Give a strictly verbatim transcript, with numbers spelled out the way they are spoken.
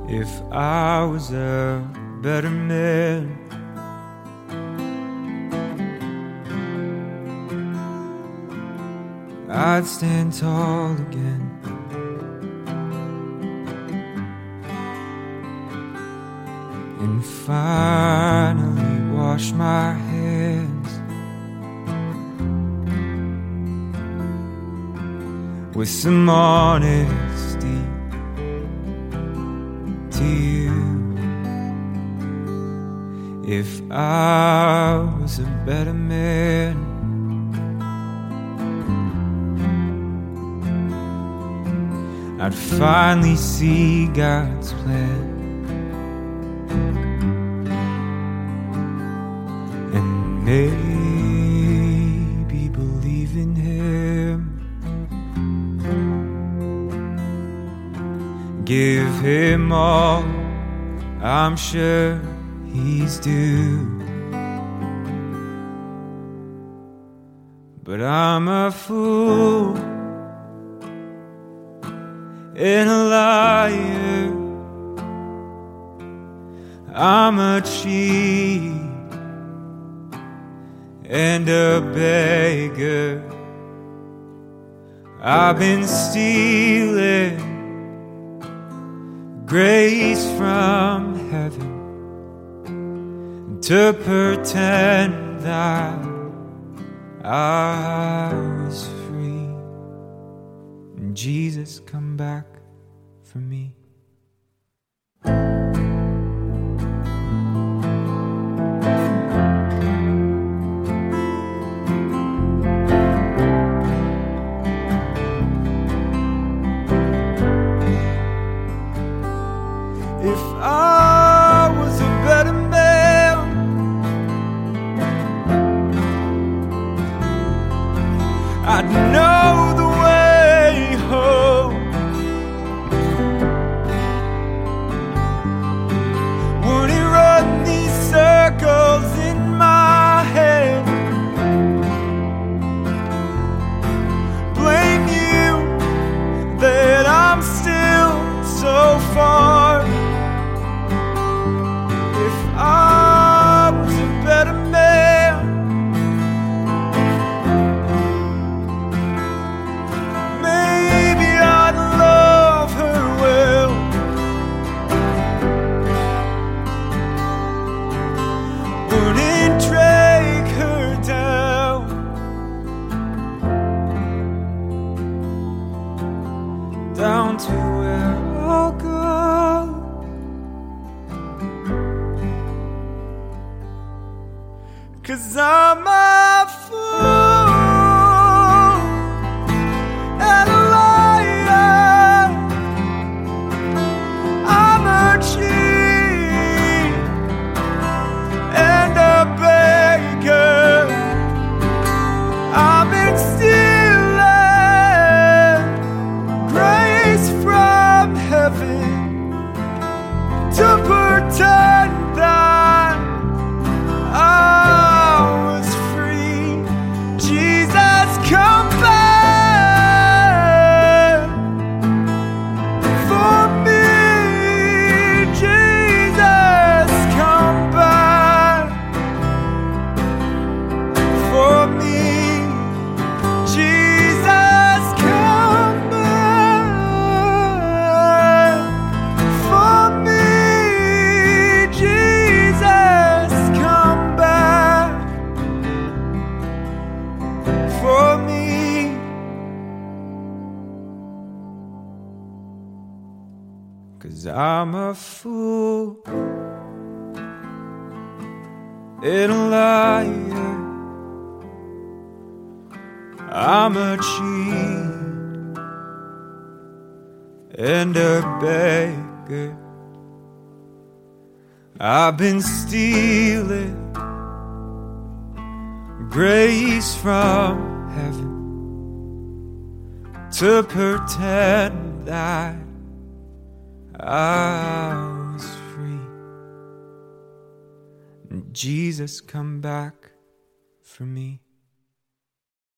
If I was a better man, I'd stand tall again, and finally wash my hands with some honesty to you. If I was a better man, I'd finally see God's plan and maybe believe in Him. Give Him all I'm sure He's due. But I'm a fool and a liar, I'm a cheat and a beggar. I've been stealing grace from heaven to pretend that I was free. And Jesus, come back for me. If I was a better man, I'd know the way home. Wouldn't run these circles in my head, blame you that I'm still so far. If I was a better man, maybe I'd love her well. Wouldn't drag her down, down to where I'll go. 'Cause I'm a fool and a liar, I'm a cheat and a beggar. I've been stealing grace from heaven to pretend that I was free. Jesus, come back for me. Jesus, come back for me. Jesus, come back for me. Jesus, come back for me. 'Cause I'm a fool and a liar, I'm a cheat and a beggar. I've been stealing grace from heaven to pretend that I was free. And Jesus, come back for me.